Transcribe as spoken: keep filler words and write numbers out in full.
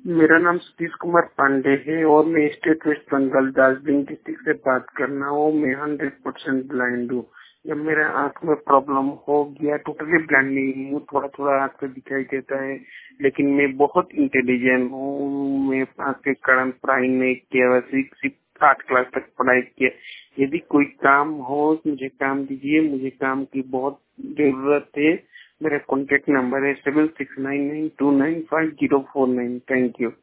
मेरा नाम सतीश कुमार पांडे है और मैं स्टेट वेस्ट बंगाल दार्जिलिंग डिस्ट्रिक्ट से बात करना हूँ। मैं हंड्रेड परसेंट ब्लाइंड हूँ। जब मेरे आंख में प्रॉब्लम हो गया, टोटली ब्लाइंड नहीं हूँ, थोड़ा थोड़ा आंख पे दिखाई देता है, लेकिन मैं बहुत इंटेलिजेंट हूँ। मैं आंख के कारण पढ़ाई नहीं किया, वैसे सिर्फ आठ क्लास तक पढ़ाई किया। यदि कोई काम हो मुझे काम दीजिए, मुझे काम की बहुत जरूरत है। मेरा कॉन्टेक्ट नंबर है seven six nine nine two nine five zero four nine. Thank you.